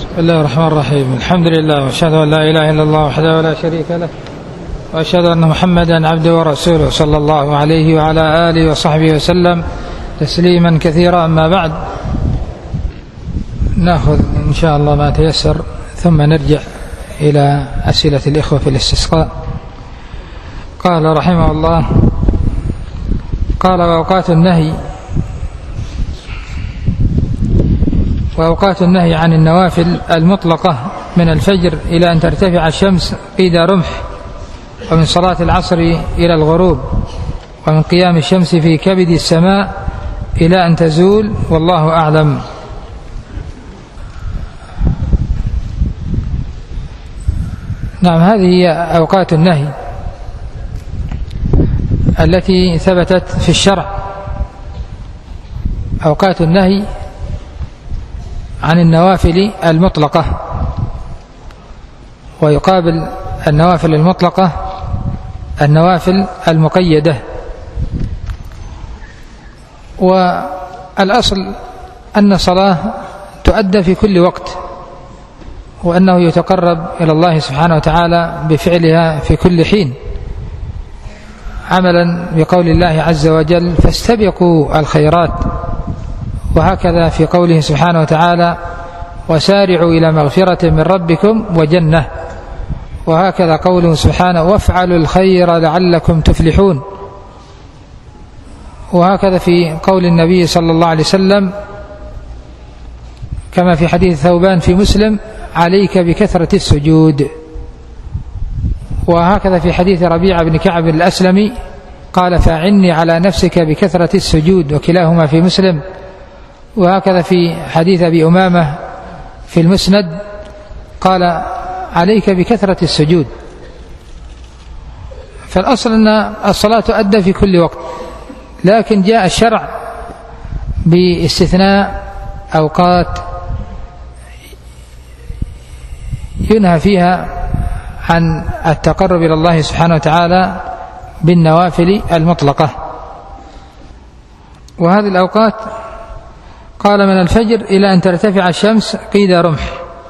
بسم الله الرحمن الرحيم. الحمد لله وأشهد أن لا إله إلا الله وحده لا شريك له وأشهد أن محمدا عبده ورسوله صلى الله عليه وعلى آله وصحبه وسلم تسليما كثيرا. أما بعد، نأخذ إن شاء الله ما تيسر ثم نرجع إلى أسئلة الإخوة في الاستسقاء. قال رحمه الله: قال: وأوقات النهي عن النوافل المطلقة من الفجر إلى أن ترتفع الشمس قيد رمح، ومن صلاة العصر إلى الغروب، ومن قيام الشمس في كبد السماء إلى أن تزول، والله أعلم. نعم، هذه هي أوقات النهي التي ثبتت في الشرع. أوقات النهي عن النوافل المطلقة، ويقابل النوافل المطلقة النوافل المقيدة. والأصل أن الصلاة تؤدى في كل وقت، وأنه يتقرب إلى الله سبحانه وتعالى بفعلها في كل حين، عملا بقول الله عز وجل: فاستبقوا الخيرات. وهكذا في قوله سبحانه وتعالى: وسارعوا إلى مغفرة من ربكم وجنة. وهكذا قوله سبحانه: وافعلوا الخير لعلكم تفلحون. وهكذا في قول النبي صلى الله عليه وسلم كما في حديث ثوبان في مسلم: عليك بكثرة السجود. وهكذا في حديث ربيعة بن كعب الأسلمي قال: فأعني على نفسك بكثرة السجود، وكلاهما في مسلم. وهكذا في حديث أبي أمامة في المسند قال: عليك بكثرة السجود. فالأصل أن الصلاة تؤدى في كل وقت، لكن جاء الشرع باستثناء أوقات ينهى فيها عن التقرب إلى الله سبحانه وتعالى بالنوافل المطلقة. وهذه الأوقات قال: من الفجر إلى أن ترتفع الشمس قيد رمح.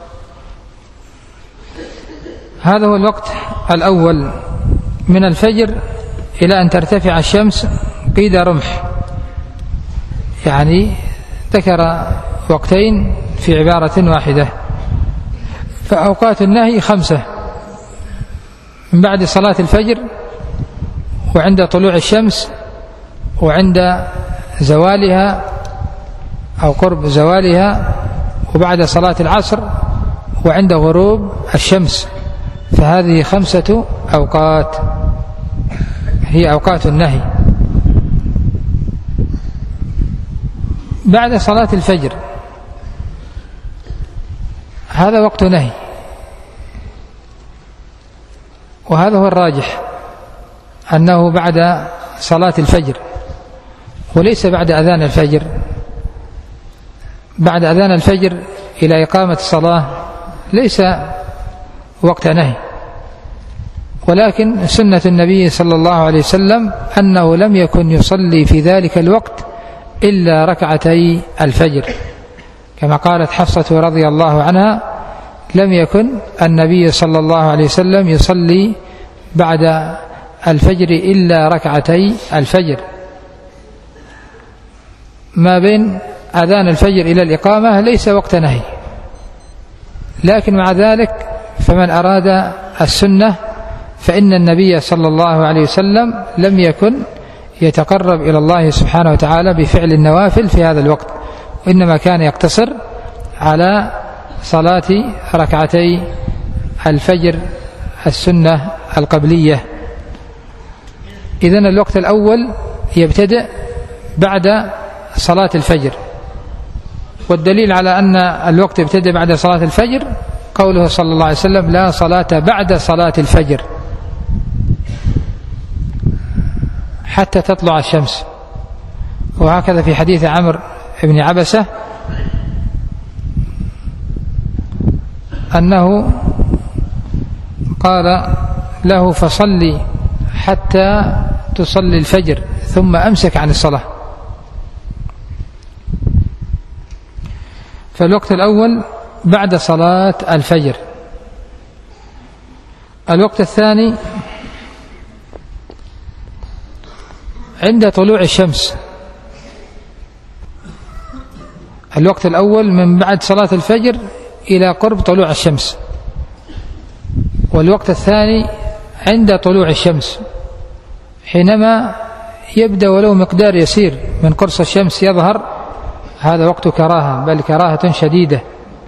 هذا هو الوقت الأول، من الفجر إلى أن ترتفع الشمس قيد رمح، يعني ذكر وقتين في عبارة واحدة. فأوقات النهي 5: من بعد صلاة الفجر، وعند طلوع الشمس، وعند زوالها أو قرب زوالها، وبعد صلاة العصر، وعند غروب الشمس. فهذه 5 أوقات هي أوقات النهي. بعد صلاة الفجر هذا وقت نهي، وهذا هو الراجح أنه بعد صلاة الفجر، وليس بعد أذان الفجر. بعد أذان الفجر إلى إقامة الصلاة ليس وقت نهي، ولكن سنة النبي صلى الله عليه وسلم أنه لم يكن يصلي في ذلك الوقت إلا ركعتي الفجر، كما قالت حفصة رضي الله عنها: لم يكن النبي صلى الله عليه وسلم يصلي بعد الفجر إلا ركعتي الفجر. ما بين أذان الفجر إلى الإقامة ليس وقت نهي، لكن مع ذلك فمن أراد السنة فإن النبي صلى الله عليه وسلم لم يكن يتقرب إلى الله سبحانه وتعالى بفعل النوافل في هذا الوقت، وإنما كان يقتصر على صلاة ركعتي الفجر السنة القبلية. إذن الوقت الأول يبتدئ بعد صلاة الفجر، والدليل على أن الوقت يبتدئ بعد صلاة الفجر قوله صلى الله عليه وسلم: لا صلاة بعد صلاة الفجر حتى تطلع الشمس. وهكذا في حديث عمرو بن عبسة أنه قال له: فصلي حتى تصلي الفجر ثم أمسك عن الصلاة. فالوقت الأول بعد صلاة الفجر. الوقت الثاني عند طلوع الشمس. الوقت الأول من بعد صلاة الفجر إلى قرب طلوع الشمس، والوقت الثاني عند طلوع الشمس، حينما يبدأ ولو مقدار يسير من قرص الشمس يظهر، هذا وقت كراهة، بل كراهة شديدة،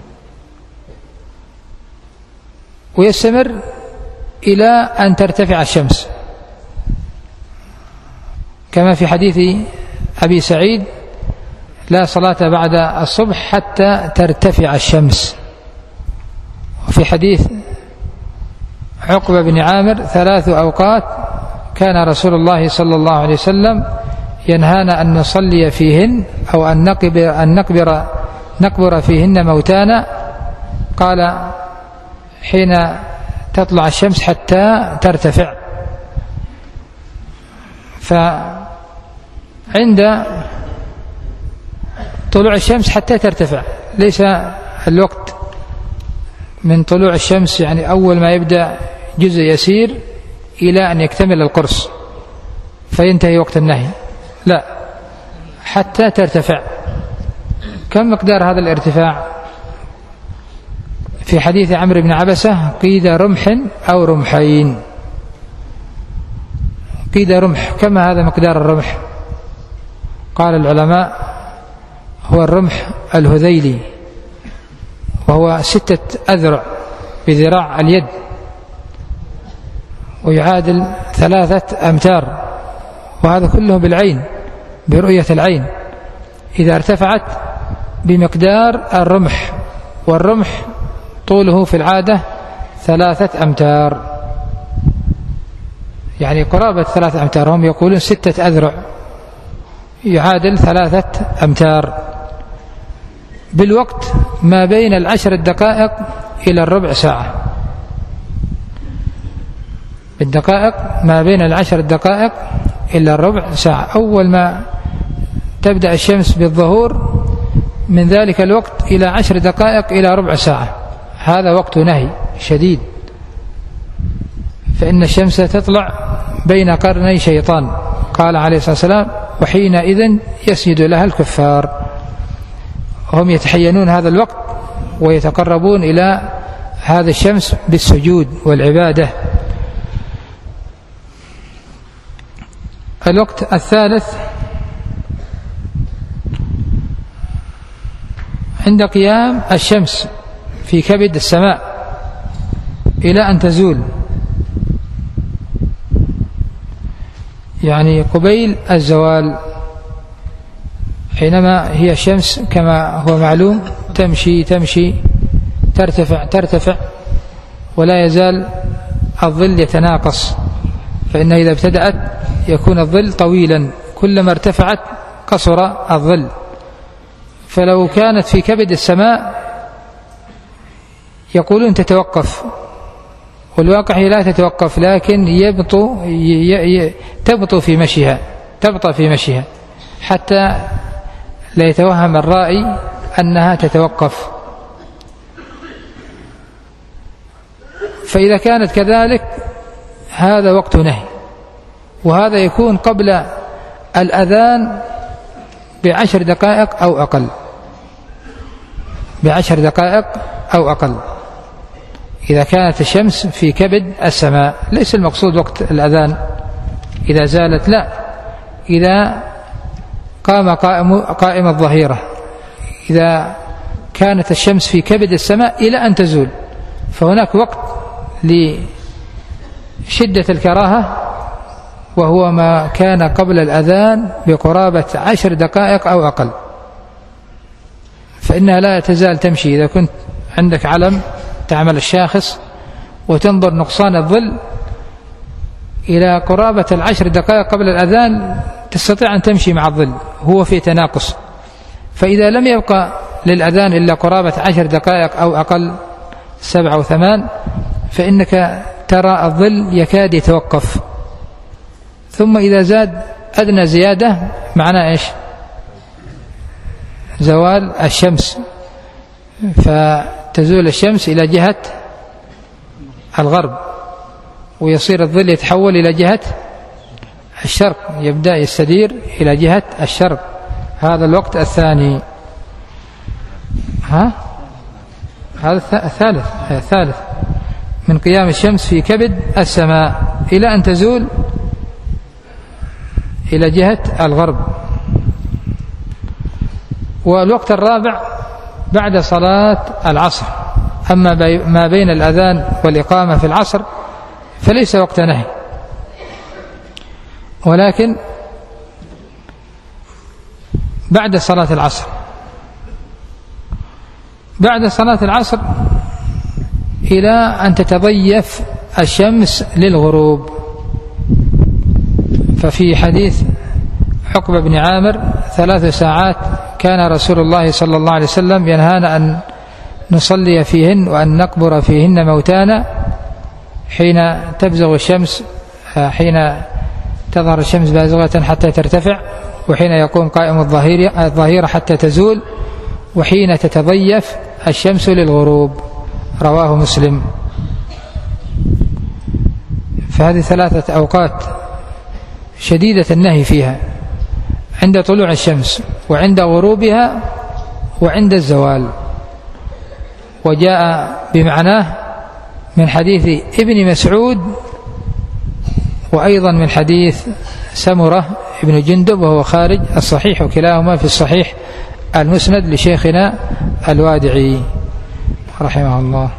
ويستمر إلى أن ترتفع الشمس، كما في حديث أبي سعيد: لا صلاة بعد الصبح حتى ترتفع الشمس. وفي حديث عقبة بن عامر: 3 أوقات كان رسول الله صلى الله عليه وسلم ينهانا أن نصلي فيهن أو أن نقبر فيهن موتانا، قال: حين تطلع الشمس حتى ترتفع. فعند طلوع الشمس حتى ترتفع، ليس الوقت من طلوع الشمس يعني أول ما يبدأ جزء يسير إلى أن يكتمل القرص فينتهي وقت النهي، لا، حتى ترتفع. كم مقدار هذا الارتفاع؟ في حديث عمرو بن عبسة: قيد رمح أو رمحين. قيد رمح، كما هذا مقدار الرمح؟ قال العلماء: هو الرمح الهذيلي، وهو 6 أذرع بذراع اليد، ويعادل 3 أمتار، وهذا كله بالعين، برؤية العين، إذا ارتفعت بمقدار الرمح، والرمح طوله في العادة 3 أمتار، يعني قرابة 3 أمتار، هم يقولون 6 أذرع يعادل 3 أمتار، بالوقت ما بين 10 دقائق إلى الربع ساعة. بالدقائق ما بين 10 دقائق إلى الربع ساعة، أول ما تبدأ الشمس بالظهور من ذلك الوقت إلى 10 دقائق إلى ربع ساعة، هذا وقت نهي شديد، فإن الشمس تطلع بين قرني شيطان، قال عليه الصلاة والسلام: وحينئذ يسجد لها الكفار. هم يتحينون هذا الوقت ويتقربون إلى هذا الشمس بالسجود والعبادة. الوقت الثالث عند قيام الشمس في كبد السماء إلى أن تزول، يعني قبيل الزوال، حينما هي الشمس كما هو معلوم تمشي ترتفع ولا يزال الظل يتناقص، فإن إذا ابتدأت يكون الظل طويلا، كلما ارتفعت قصر الظل. فلو كانت في كبد السماء يقولون تتوقف، والواقع هي لا تتوقف، لكن تبطأ في مشيها حتى لا يتوهم الرائي أنها تتوقف. فإذا كانت كذلك هذا وقت نهي، وهذا يكون قبل الأذان ب10 دقائق أو أقل، ب10 دقائق أو أقل، إذا كانت الشمس في كبد السماء. ليس المقصود وقت الأذان إذا زالت، لا، إذا قام قائم الظهيرة، إذا كانت الشمس في كبد السماء إلى أن تزول، فهناك وقت لشدة الكراهة، وهو ما كان قبل الأذان بقرابة 10 دقائق أو أقل، فإنها لا تزال تمشي. إذا كنت عندك علم تعمل الشاخص وتنظر نقصان الظل إلى قرابة 10 دقائق قبل الأذان، تستطيع أن تمشي مع الظل، هو في تناقص. فإذا لم يبقى للأذان إلا قرابة 10 دقائق أو أقل، 7 أو 8، فإنك ترى الظل يكاد يتوقف، ثم إذا زاد أدنى زيادة معناه إيش؟ زوال الشمس، تزول الشمس إلى جهة الغرب، ويصير الظل يتحول إلى جهة الشرق، يبدأ يستدير إلى جهة الشرق. هذا الوقت الثاني. هذا الثالث من قيام الشمس في كبد السماء إلى أن تزول إلى جهة الغرب. والوقت الرابع بعد صلاة العصر. أما ما بين الأذان والإقامة في العصر فليس وقت نهي، ولكن بعد صلاة العصر. بعد صلاة العصر إلى أن تتضيف الشمس للغروب. ففي حديث عقبة بن عامر 3 ساعات كان رسول الله صلى الله عليه وسلم ينهانا أن نصلي فيهن وأن نقبر فيهن موتانا حين تبزغ الشمس، حين تظهر الشمس بازغة حتى ترتفع، وحين يقوم قائم الظهيرة حتى تزول، وحين تتضيف الشمس للغروب. رواه مسلم. فهذه 3 أوقات شديدة النهي فيها: عند طلوع الشمس، وعند غروبها، وعند الزوال. وجاء بمعناه من حديث ابن مسعود، وأيضا من حديث سمرة ابن جندب وهو خارج الصحيح، وكلاهما في الصحيح المسند لشيخنا الوادعي رحمه الله.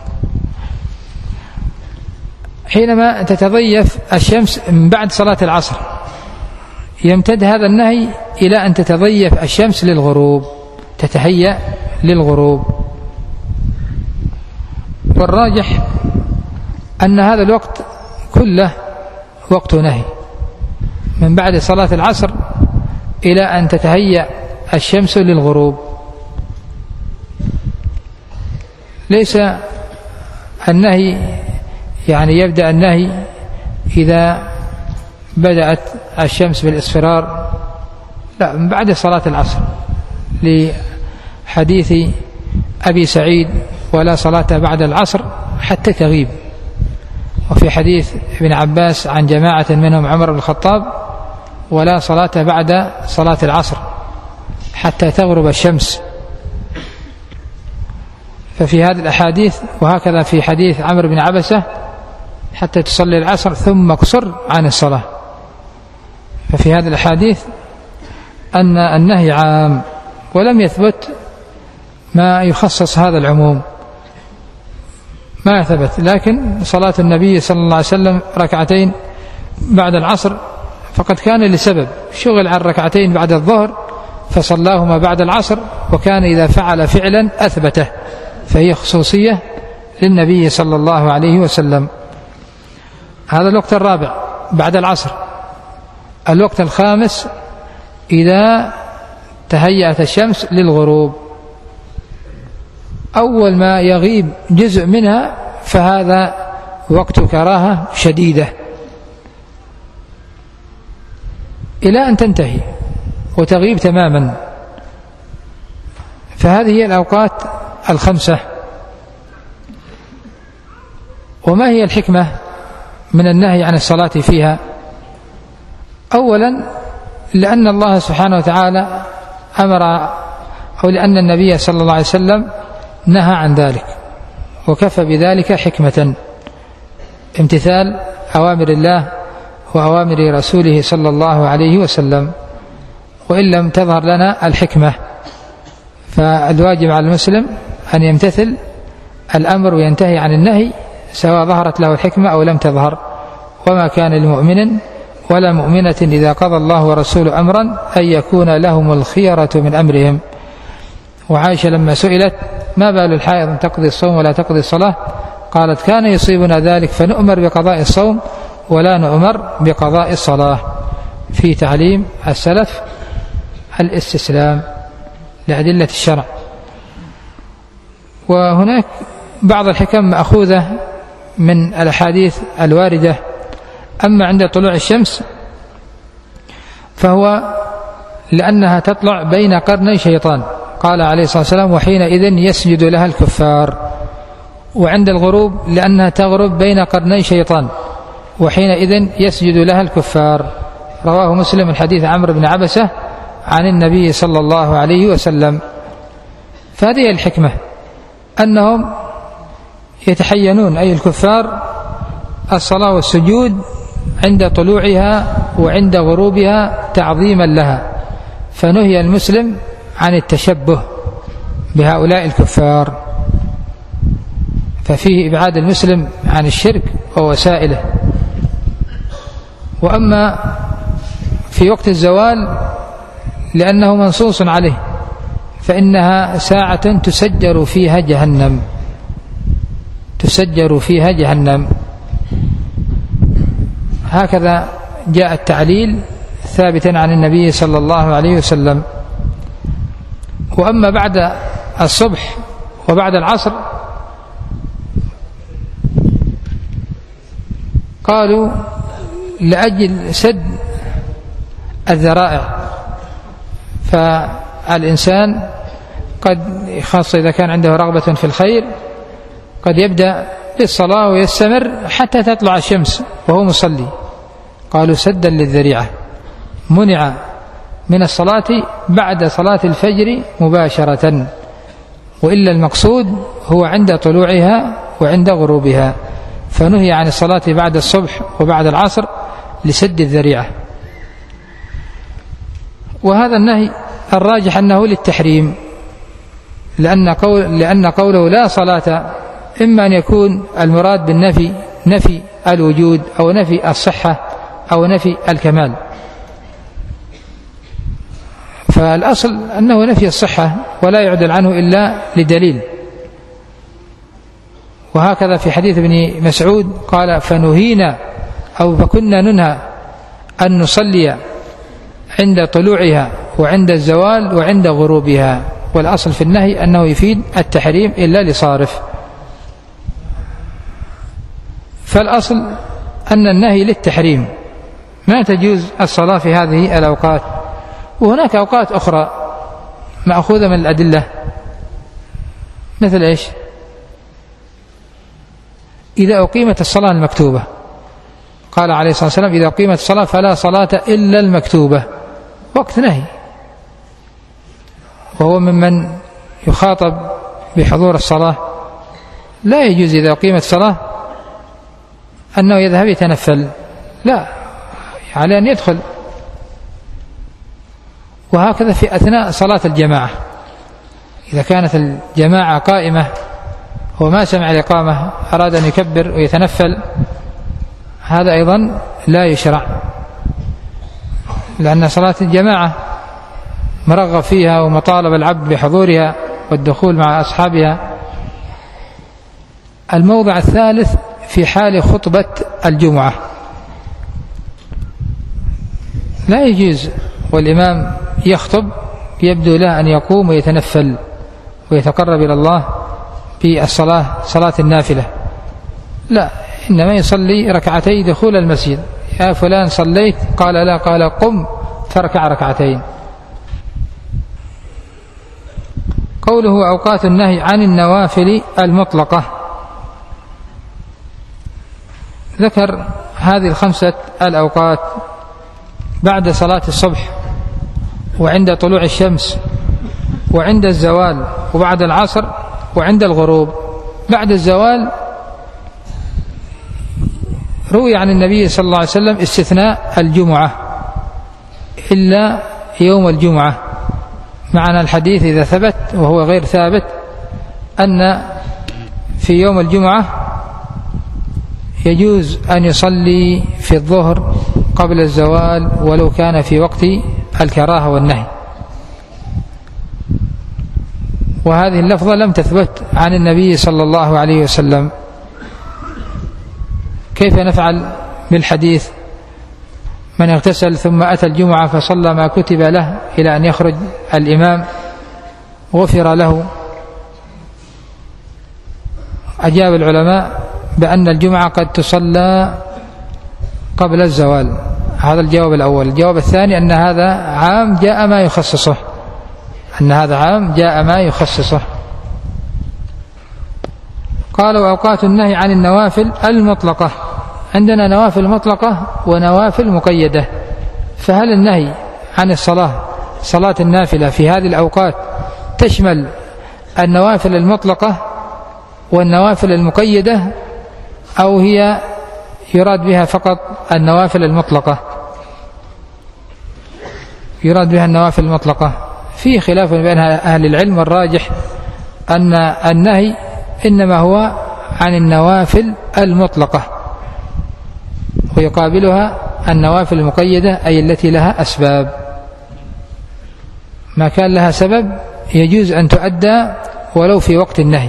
حينما تتضيف الشمس من بعد صلاة العصر يمتد هذا النهي إلى أن تتضيف الشمس للغروب، تتهيأ للغروب. والراجح أن هذا الوقت كله وقت نهي، من بعد صلاة العصر إلى أن تتهيأ الشمس للغروب. ليس النهي يعني يبدأ النهي إذا بدأت الشمس بالإصفرار، لا، من بعد صلاة العصر، لحديث أبي سعيد: ولا صلاة بعد العصر حتى تغيب. وفي حديث ابن عباس عن جماعة منهم عمر بن الخطاب: ولا صلاة بعد صلاة العصر حتى تغرب الشمس. ففي هذه الأحاديث، وهكذا في حديث عمرو بن عبسة: حتى تصلي العصر ثم اقصر عن الصلاة. ففي هذه الأحاديث أن النهي عام، ولم يثبت ما يخصص هذا العموم، ما ثبت. لكن صلاة النبي صلى الله عليه وسلم 2 بعد العصر فقد كان لسبب، شغل عن 2 بعد الظهر فصلاهما بعد العصر، وكان إذا فعل فعلا أثبته، فهي خصوصية للنبي صلى الله عليه وسلم. هذا الوقت الرابع بعد العصر. الوقت الخامس إذا تهيأت الشمس للغروب. أول ما يغيب جزء منها فهذا وقت كراهة شديدة إلى أن تنتهي وتغيب تماما. فهذه هي الأوقات 5. وما هي الحكمة من النهي عن الصلاة فيها؟ أولا لأن الله سبحانه وتعالى أمر، أو لأن النبي صلى الله عليه وسلم نهى عن ذلك، وكفى بذلك حكمة: امتثال أوامر الله وأوامر رسوله صلى الله عليه وسلم. وإن لم تظهر لنا الحكمة فالواجب على المسلم أن يمتثل الأمر وينتهي عن النهي، سواء ظهرت له الحكمة أو لم تظهر. وما كان لمؤمن ولا مؤمنة إذا قضى الله ورسوله أمرا أن يكون لهم الخيرة من أمرهم. وعائشة لما سئلت: ما بال الحائض تقضي الصوم ولا تقضي الصلاة؟ قالت: كان يصيبنا ذلك فنؤمر بقضاء الصوم ولا نؤمر بقضاء الصلاة. في تعليم السلف الاستسلام لأدلة الشرع. وهناك بعض الحكم مأخوذة من الأحاديث الواردة. أما عند طلوع الشمس فهو لأنها تطلع بين قرني شيطان، قال عليه الصلاة والسلام: وحينئذ يسجد لها الكفار. وعند الغروب لأنها تغرب بين قرني شيطان، وحينئذ يسجد لها الكفار. رواه مسلم من حديث عمرو بن عبسة عن النبي صلى الله عليه وسلم. فهذه الحكمة، أنهم يتحينون أي الكفار الصلاة والسجود عند طلوعها وعند غروبها تعظيما لها، فنهي المسلم عن التشبه بهؤلاء الكفار، ففيه إبعاد المسلم عن الشرك ووسائله. وأما في وقت الزوال لأنه منصوص عليه، فإنها ساعة تسجر فيها جهنم، تسجر فيها جهنم، هكذا جاء التعليل ثابتا عن النبي صلى الله عليه وسلم. وأما بعد الصبح وبعد العصر قالوا لأجل سد الذرائع، فالإنسان قد خاصة إذا كان عنده رغبة في الخير قد يبدأ بالصلاة ويستمر حتى تطلع الشمس وهو مصلي. قالوا سدا للذريعة، منع من الصلاة بعد صلاة الفجر مباشرة، وإلا المقصود هو عند طلوعها وعند غروبها، فنهي عن الصلاة بعد الصبح وبعد العصر لسد الذريعة. وهذا النهي الراجح أنه للتحريم، لأن قوله لا صلاة إما أن يكون المراد بالنفي نفي الوجود أو نفي الصحة أو نفي الكمال، فالأصل أنه نفي الصحة ولا يعدل عنه إلا لدليل. وهكذا في حديث ابن مسعود قال فنهينا أو فكنا ننهى أن نصلي عند طلوعها وعند الزوال وعند غروبها، والأصل في النهي أنه يفيد التحريم إلا لصارف. فالأصل أن النهي للتحريم، ما تجوز الصلاة في هذه الأوقات. وهناك أوقات أخرى مأخوذة من الأدلة، مثل إيش؟ إذا أقيمت الصلاة المكتوبة، قال عليه الصلاة والسلام إذا أقيمت الصلاة فلا صلاة إلا المكتوبة، وقت نهي، وهو ممن يخاطب بحضور الصلاة. لا يجوز إذا أقيمت الصلاة أنه يذهب يتنفل، لا، على أن يدخل. وهكذا في أثناء صلاة الجماعة، إذا كانت الجماعة قائمة وما سمع الإقامة أراد أن يكبر ويتنفل، هذا أيضا لا يشرع، لأن صلاة الجماعة مرغب فيها ومطالب العبد بحضورها والدخول مع أصحابها. الموضع الثالث في حال خطبة الجمعة، لا يجوز والإمام يخطب يبدو له أن يقوم ويتنفل ويتقرب إلى الله بالصلاة، صلاة النافلة، لا، إنما يصلي ركعتي دخول المسجد. يا فلان صليت؟ قال لا، قال قم فاركع ركعتين. قوله أوقات النهي عن النوافل المطلقة، ذكر هذه الخمسة الأوقات بعد صلاة الصبح وعند طلوع الشمس وعند الزوال وبعد العصر وعند الغروب. بعد الزوال روي عن النبي صلى الله عليه وسلم استثناء الجمعة إلا يوم الجمعة، معنى الحديث إذا ثبت وهو غير ثابت أن في يوم الجمعة يجوز أن يصلي في الظهر قبل الزوال ولو كان في وقت الكراهة والنهي. وهذه اللفظة لم تثبت عن النبي صلى الله عليه وسلم. كيف نفعل بالحديث؟ من اغتسل ثم أتى الجمعة فصلى ما كتب له إلى أن يخرج الإمام غفر له. أجاب العلماء بأن الجمعة قد تصلى قبل الزوال، هذا الجواب الأول. الجواب الثاني أن هذا عام جاء ما يخصصه، أن هذا عام جاء ما يخصصه. قال وأوقات النهي عن النوافل المطلقة. عندنا نوافل مطلقة ونوافل مقيدة، فهل النهي عن صلاة النافلة في هذه الأوقات تشمل النوافل المطلقة والنوافل المقيدة، أو هي يراد بها فقط النوافل المطلقة؟ يراد بها النوافل المطلقة. في خلاف بين أهل العلم، والراجح أن النهي إنما هو عن النوافل المطلقة، ويقابلها النوافل المقيدة أي التي لها أسباب. ما كان لها سبب يجوز أن تؤدى ولو في وقت النهي.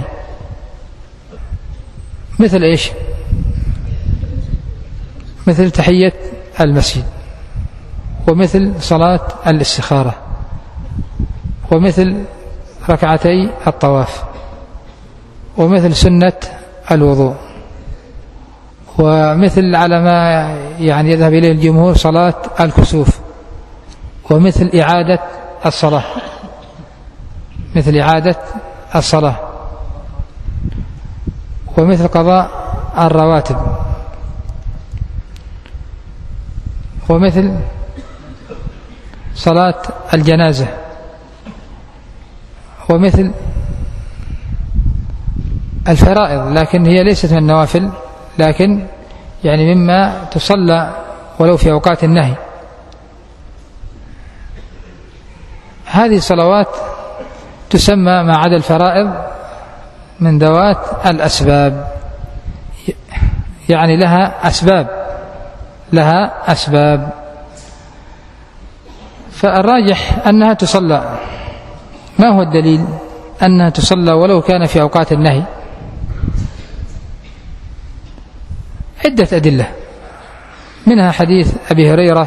مثل إيش؟ مثل تحية المسجد، ومثل صلاة الاستخارة، ومثل ركعتي الطواف، ومثل سنة الوضوء، ومثل على ما يعني يذهب إليه الجمهور صلاة الكسوف، ومثل إعادة الصلاة، مثل إعادة الصلاة، ومثل قضاء الرواتب، ومثل صلاة الجنازة، ومثل الفرائض، لكن هي ليست من النوافل، لكن يعني مما تصلى ولو في أوقات النهي. هذه الصلوات تسمى ما عدا الفرائض من ذوات الأسباب، يعني لها أسباب. فالراجح أنها تصلى. ما هو الدليل أنها تصلى ولو كان في أوقات النهي؟ عدة أدلة، منها حديث أبي هريرة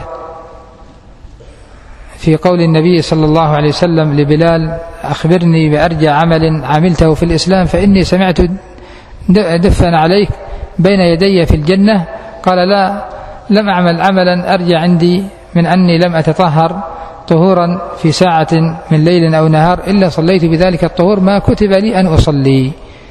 في قول النبي صلى الله عليه وسلم لبلال: أخبرني بأرجى عمل عملته في الإسلام فإني سمعت دفا عليك بين يدي في الجنة. قال: لا، لم أعمل عملا أرجى عندي من أني لم أتطهر طهورا في ساعة من ليل أو نهار إلا صليت بذلك الطهور ما كتب لي أن أصلي.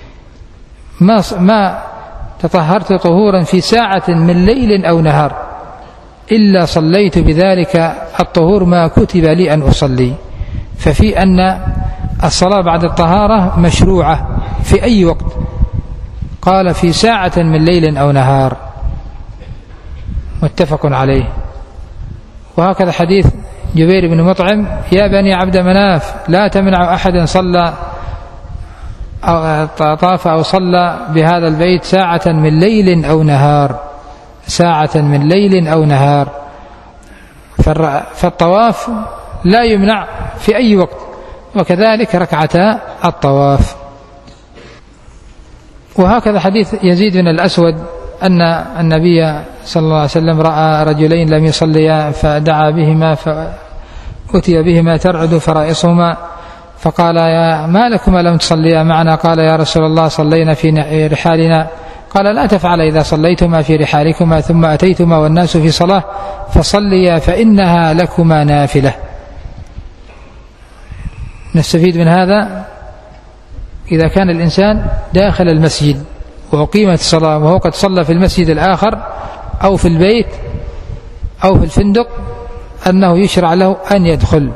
ما تطهرت طهورا في ساعة من ليل أو نهار إلا صليت بذلك الطهور ما كتب لي أن أصلي. ففي أن الصلاة بعد الطهارة مشروعة في أي وقت، قال في ساعة من ليل أو نهار، متفق عليه. وهكذا حديث جبير بن مطعم: يا بني عبد مناف لا تمنع أحد صلى أو طاف أو صلى بهذا البيت ساعة من ليل أو نهار، ساعة من ليل أو نهار. فالطواف لا يمنع في أي وقت، وكذلك ركعتا الطواف. وهكذا حديث يزيد بن الأسود أن النبي صلى الله عليه وسلم رأى رجلين لم يصليا فدعا بهما فأتي بهما ترعد فرائصهما، فقال: يا ما لكما لم تصليا معنا؟ قال: يا رسول الله صلينا في رحالنا. قال: لا تفعل إذا صليتما في رحالكما ثم أتيتما والناس في صلاة فصليا فإنها لكما نافلة. نستفيد من هذا إذا كان الإنسان داخل المسجد وأقيمت الصلاة وهو قد صلى في المسجد الآخر أو في البيت أو في الفندق، أنه يشرع له أن يدخل.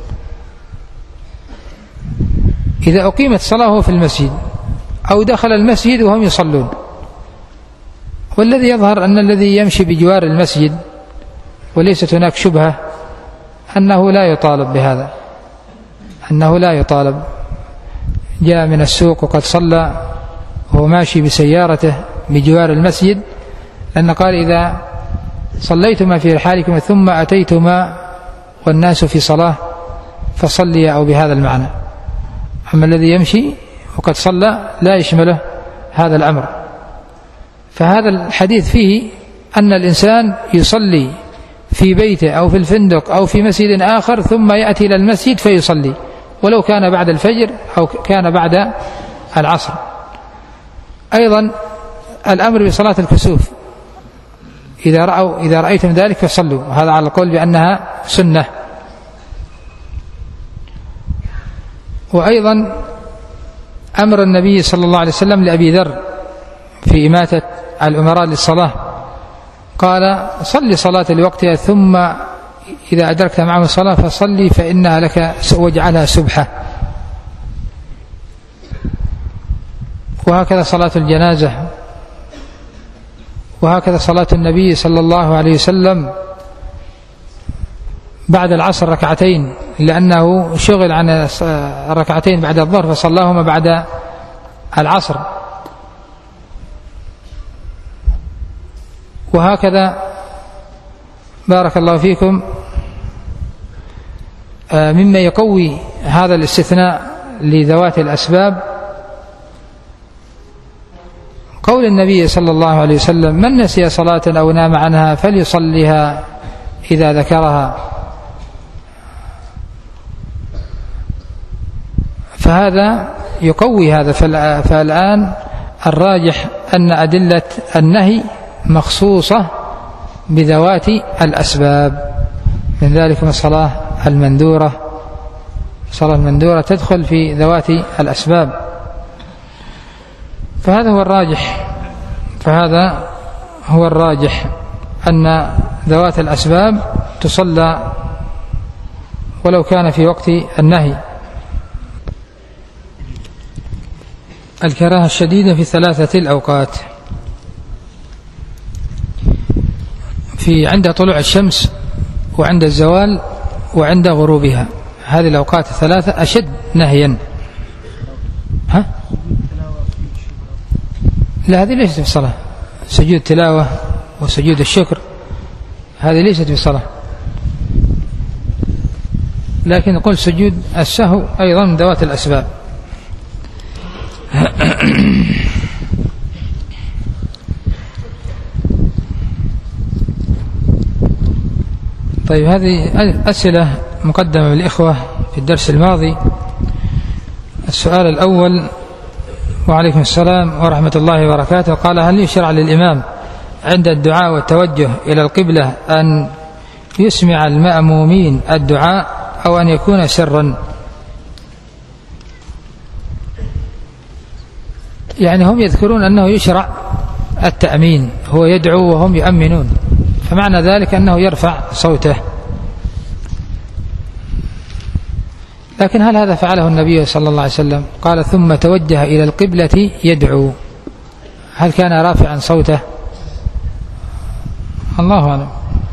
إذا أقيمت الصلاة وهو في المسجد أو دخل المسجد وهم يصلون، والذي يظهر أن الذي يمشي بجوار المسجد وليست هناك شبهة أنه لا يطالب بهذا، أنه لا يطالب. جاء من السوق وقد صلى وهو ماشي بسيارته بجوار المسجد، لأن قال: إذا صليتما في رحالكما ثم أتيتما والناس في صلاة فصليا، أو بهذا المعنى. أما الذي يمشي وقد صلى لا يشمله هذا الأمر. فهذا الحديث فيه أن الإنسان يصلي في بيته أو في الفندق أو في مسجد آخر ثم يأتي إلى المسجد فيصلي، ولو كان بعد الفجر أو كان بعد العصر. أيضا الأمر بصلاة الكسوف: إذا رأيتم ذلك فصلوا، وهذا على القول بأنها سنة. وأيضا أمر النبي صلى الله عليه وسلم لأبي ذر في إماتة الأمراء للصلاة، قال صل صلاة لوقتها ثم إذا أدركت معهم الصلاة فصلي فإنها لك واجعلها سبحة. وهكذا صلاة الجنازة، وهكذا صلاة النبي صلى الله عليه وسلم بعد العصر ركعتين، لأنه شغل عن الركعتين بعد الظهر فصلاهما بعد العصر. وهكذا بارك الله فيكم مما يقوي هذا الاستثناء لذوات الأسباب قول النبي صلى الله عليه وسلم: من نسي صلاة أو نام عنها فليصليها إذا ذكرها. فهذا يقوي هذا. فالآن الراجح أن أدلة النهي مخصوصة بذوات الأسباب، من ذلك الصلاة المندورة. الصلاة المندورة تدخل في ذوات الأسباب. فهذا هو الراجح أن ذوات الأسباب تصلى ولو كان في وقت النهي. الكراهة الشديدة في 3 الأوقات: في عند طلوع الشمس وعند الزوال وعند غروبها. هذه الأوقات 3 أشد نهيا. لا، هذه ليست في الصلاة. سجود التلاوة وسجود الشكر هذه ليست في الصلاة، لكن نقول سجود السهو أيضا من ذوات الأسباب. طيب، هذه أسئلة مقدمة بالإخوة في الدرس الماضي. السؤال الأول: وعليكم السلام ورحمة الله وبركاته. قال: هل يشرع للإمام عند الدعاء والتوجه إلى القبلة أن يسمع المأمومين الدعاء أو أن يكون سرا؟ يعني هم يذكرون أنه يشرع التأمين، هو يدعو وهم يؤمنون، فمعنى ذلك أنه يرفع صوته. لكن هل هذا فعله النبي صلى الله عليه وسلم؟ قال: ثم توجه إلى القبلة يدعو. هل كان رافعا صوته؟ الله أعلم.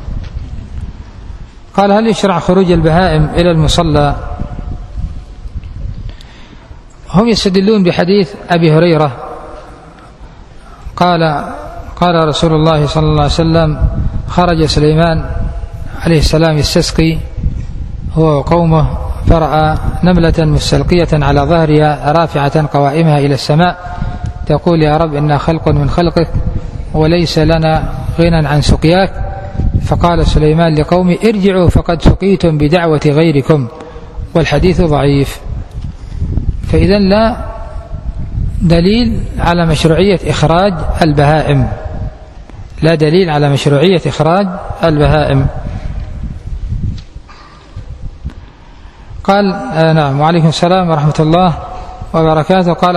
قال: هل يشرع خروج البهائم إلى المصلى؟ هم يستدلون بحديث أبي هريرة قال رسول الله صلى الله عليه وسلم: خرج سليمان عليه السلام يستسقي هو وقومه، فرأى نملة مستلقية على ظهرها رافعة قوائمها إلى السماء تقول: يا رب، إنا خلق من خلقك وليس لنا غنى عن سقياك. فقال سليمان لقومه: ارجعوا فقد سقيتم بدعوة غيركم. والحديث ضعيف. فإذا لا دليل على مشروعية إخراج البهائم، لا دليل على مشروعية إخراج البهائم. قال: نعم، وعليكم السلام ورحمة الله وبركاته. قال: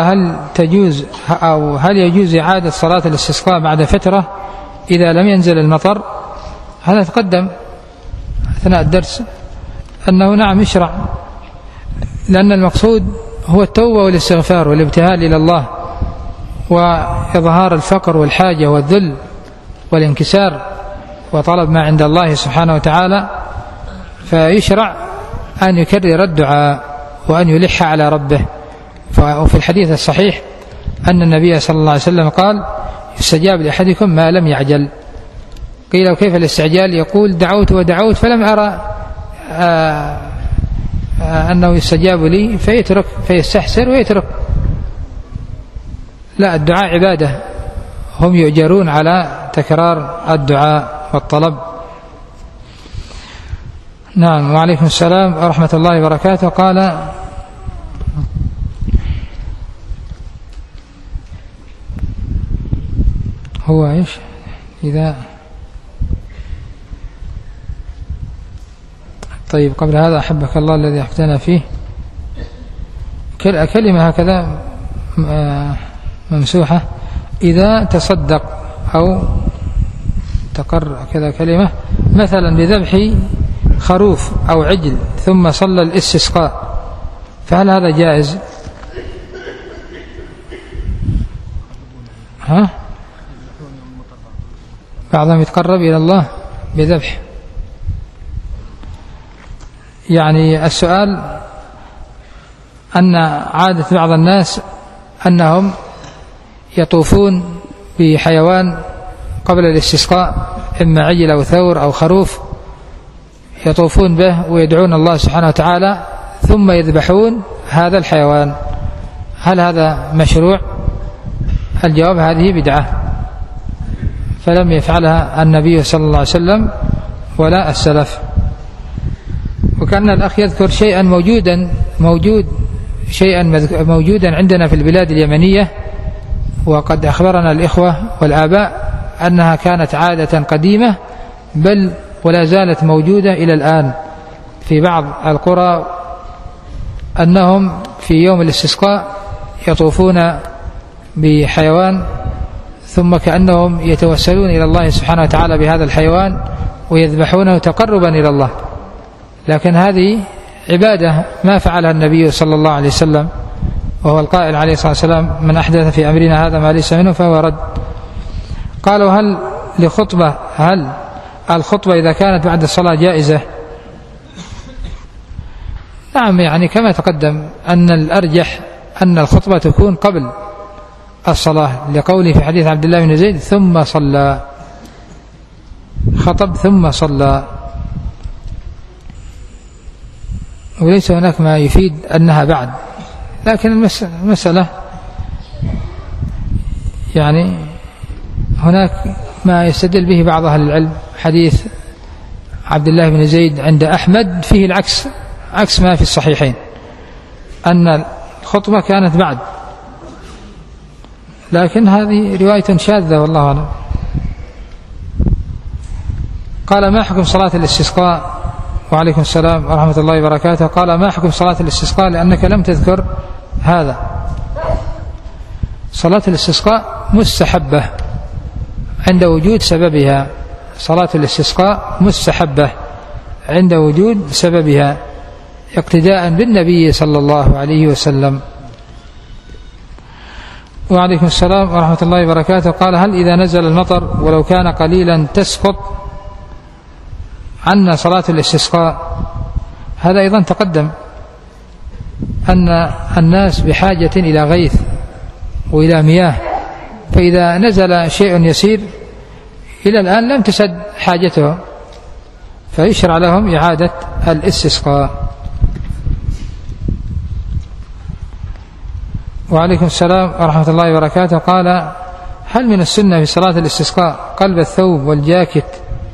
هل يجوز إعادة صلاة الاستسقاء بعد فترة إذا لم ينزل المطر؟ هذا تقدم أثناء الدرس أنه نعم يشرع، لأن المقصود هو التوبة والاستغفار والابتهال إلى الله وإظهار الفقر والحاجة والذل والانكسار وطلب ما عند الله سبحانه وتعالى. فيشرع أن يكرر الدعاء وأن يلح على ربه. وفي الحديث الصحيح أن النبي صلى الله عليه وسلم قال: يستجاب لأحدكم ما لم يعجل. قيل: وكيف الاستعجال؟ يقول: دعوت ودعوت فلم أرى أنه يستجاب لي فيترك، فيستحسر ويترك. لا، الدعاء عبادة، هم يؤجرون على تكرار الدعاء والطلب. نعم، وعليكم السلام ورحمة الله وبركاته. قال: هو إيش إذا طيب، قبل هذا أحبك الله الذي أحبتنا فيه، كلمة هكذا ممسوحة إذا تصدق أو تقر كذا كلمة مثلا بذبح خروف أو عجل ثم صلى الاستسقاء، فهل هذا جائز؟ بعضهم يتقرب إلى الله بذبح. يعني السؤال أن عادة بعض الناس أنهم يطوفون بحيوان قبل الاستسقاء، إما عجل أو ثور أو خروف، يطوفون به ويدعون الله سبحانه وتعالى ثم يذبحون هذا الحيوان، هل هذا مشروع؟ الجواب هذه بدعة، فلم يفعلها النبي صلى الله عليه وسلم ولا السلف. وكان الأخ يذكر شيئا موجودا عندنا في البلاد اليمنية، وقد أخبرنا الإخوة والآباء أنها كانت عادة قديمة بل ولا زالت موجودة إلى الآن في بعض القرى، أنهم في يوم الاستسقاء يطوفون بحيوان ثم كأنهم يتوسلون إلى الله سبحانه وتعالى بهذا الحيوان ويذبحونه تقربا إلى الله، لكن هذه عبادة ما فعلها النبي صلى الله عليه وسلم، وهو القائل عليه الصلاة والسلام: من أحدث في أمرنا هذا ما ليس منه فهو رد. قالوا: هل الخطبة إذا كانت بعد الصلاة جائزة؟ نعم، يعني كما تقدم أن الأرجح أن الخطبة تكون قبل الصلاة، لقوله في حديث عبد الله بن زيد: ثم صلى، خطب ثم صلى، وليس هناك ما يفيد أنها بعد. لكن المسألة يعني هناك ما يستدل به بعض أهل العلم، حديث عبد الله بن زيد عند أحمد فيه العكس، عكس ما في الصحيحين، أن الخطبة كانت بعد، لكن هذه رواية شاذة والله أعلم. قال: ما حكم صلاة الاستسقاء؟ وعليكم السلام ورحمة الله وبركاته. قال: ما حكم صلاة الاستسقاء؟ لأنك لم تذكر هذا. صلاة الاستسقاء مستحبة عند وجود سببها، صلاة الاستسقاء مستحبة عند وجود سببها اقتداء بالنبي صلى الله عليه وسلم. وعليكم السلام ورحمة الله وبركاته. قال: هل إذا نزل المطر ولو كان قليلا تسقط عنا صلاة الاستسقاء؟ هذا أيضا تقدم أن الناس بحاجة إلى غيث وإلى مياه، فإذا نزل شيء يسير إلى الآن لم تسد حاجته، فيشرع لهم إعادة الاستسقاء. وعليكم السلام ورحمة الله وبركاته. قال: هل من السنة في صلاة الاستسقاء قلب الثوب والجاكيت؟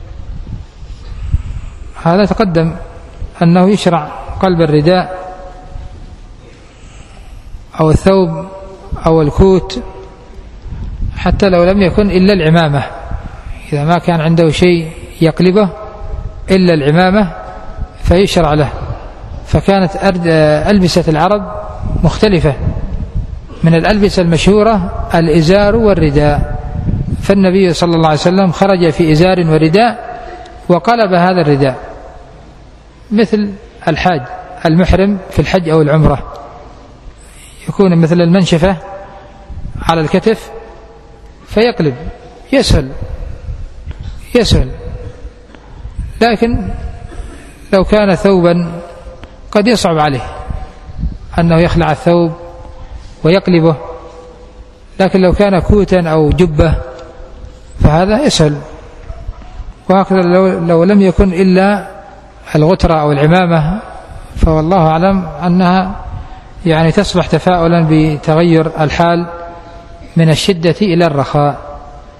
هذا تقدم أنه يشرع قلب الرداء أو الثوب أو الكوت، حتى لو لم يكن إلا العمامة، إذا ما كان عنده شيء يقلبه إلا العمامة فيشرع له. فكانت ألبسة العرب مختلفة، من الألبسة المشهورة الإزار والرداء، فالنبي صلى الله عليه وسلم خرج في إزار ورداء وقلب هذا الرداء، مثل الحاج المحرم في الحج أو العمرة، يكون مثل المنشفة على الكتف فيقلب، يسهل. لكن لو كان ثوبا قد يصعب عليه أنه يخلع الثوب ويقلبه، لكن لو كان كوتا أو جبة فهذا يسهل. وهكذا لو لم يكن إلا الغترة أو العمامة، فوالله أعلم أنها يعني تصبح تفاؤلا بتغير الحال من الشدة إلى الرخاء.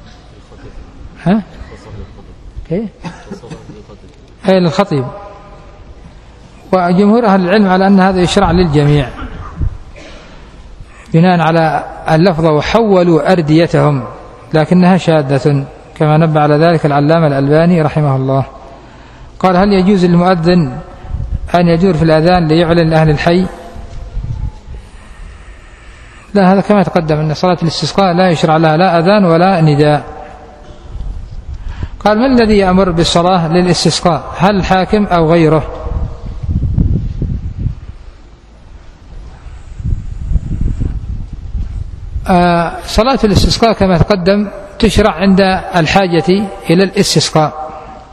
أي للخطيب. وجمهور أهل العلم على أن هذا يشرع للجميع بناء على اللفظ: وحولوا أرديتهم، لكنها شاذة كما نبه على ذلك العلامة الألباني رحمه الله. قال: هل يجوز للمؤذن أن يدور في الأذان ليعلن لأهل الحي؟ لا، هذا كما تقدم أن صلاة الاستسقاء لا يشرع لها لا أذان ولا نداء. قال: ما الذي يأمر بالصلاة للاستسقاء؟ هل الحاكم أو غيره؟ صلاة الاستسقاء كما تقدم تشرع عند الحاجة إلى الاستسقاء،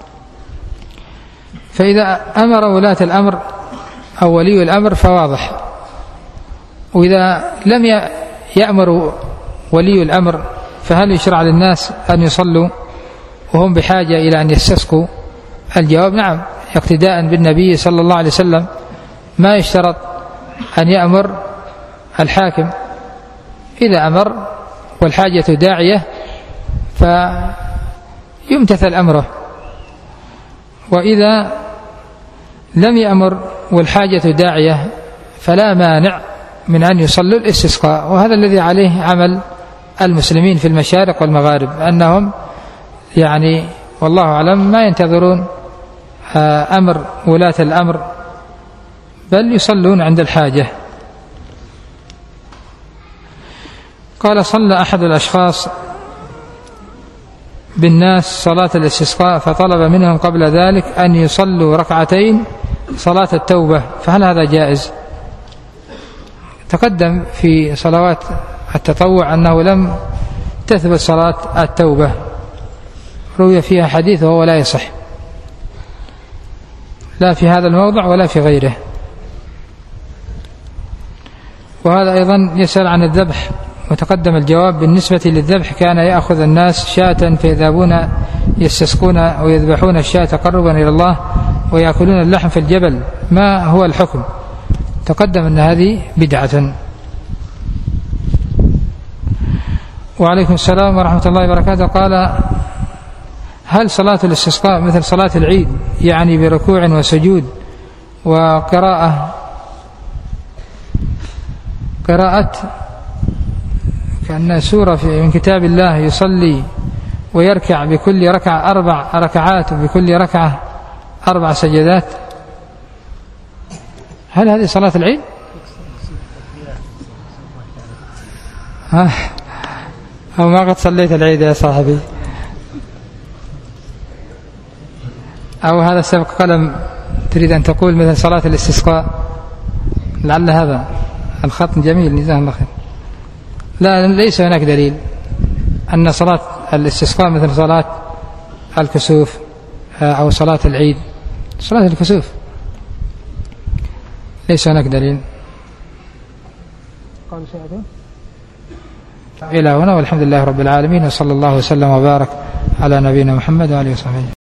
فإذا أمر ولاة الأمر أو ولي الأمر فواضح، وإذا لم يأمر ولي الأمر فهل يشرع للناس أن يصلوا وهم بحاجة إلى أن يستسقوا؟ الجواب: نعم، اقتداء بالنبي صلى الله عليه وسلم. ما يشترط أن يأمر الحاكم، إذا أمر والحاجة داعية فيمتثل أمره، وإذا لم يأمر والحاجة داعية فلا مانع من أن يصلوا الاستسقاء. وهذا الذي عليه عمل المسلمين في المشارق والمغارب، أنهم يعني والله أعلم ما ينتظرون أمر ولاة الأمر، بل يصلون عند الحاجة. قال: صلى أحد الأشخاص بالناس صلاة الاستسقاء فطلب منهم قبل ذلك أن يصلوا ركعتين صلاة التوبة، فهل هذا جائز؟ تقدم في صلوات التطوع أنه لم تثبت صلاة التوبة، روي فيها حديث وهو لا يصح، لا في هذا الموضع ولا في غيره. وهذا أيضا يسأل عن الذبح، وتقدم الجواب: بالنسبة للذبح كان يأخذ الناس شاة فيذهبون يستسقون ويذبحون الشاة تقربا إلى الله ويأكلون اللحم في الجبل، ما هو الحكم؟ تقدم أن هذه بدعة. وعليكم السلام ورحمة الله وبركاته. قال: هل صلاة الاستسقاء مثل صلاة العيد، يعني بركوع وسجود وقراءة كأن سورة من كتاب الله، يصلي ويركع بكل ركعة 4 ركعات وبكل ركعة 4 سجدات؟ هل هذه صلاة العيد؟ أو ما قد صليت العيد يا صاحبي؟ أو هذا سبق قلم تريد أن تقول مثل صلاة الاستسقاء؟ لعل هذا الخط جميل، جزاه الله خير. لا، ليس هناك دليل أن صلاة الاستسقاء مثل صلاة الكسوف أو صلاة العيد. صلاة الكسوف ليس هناك دليل. إلى هنا، والحمد لله رب العالمين، وصلى الله وسلم وبارك على نبينا محمد وآله وصحبه.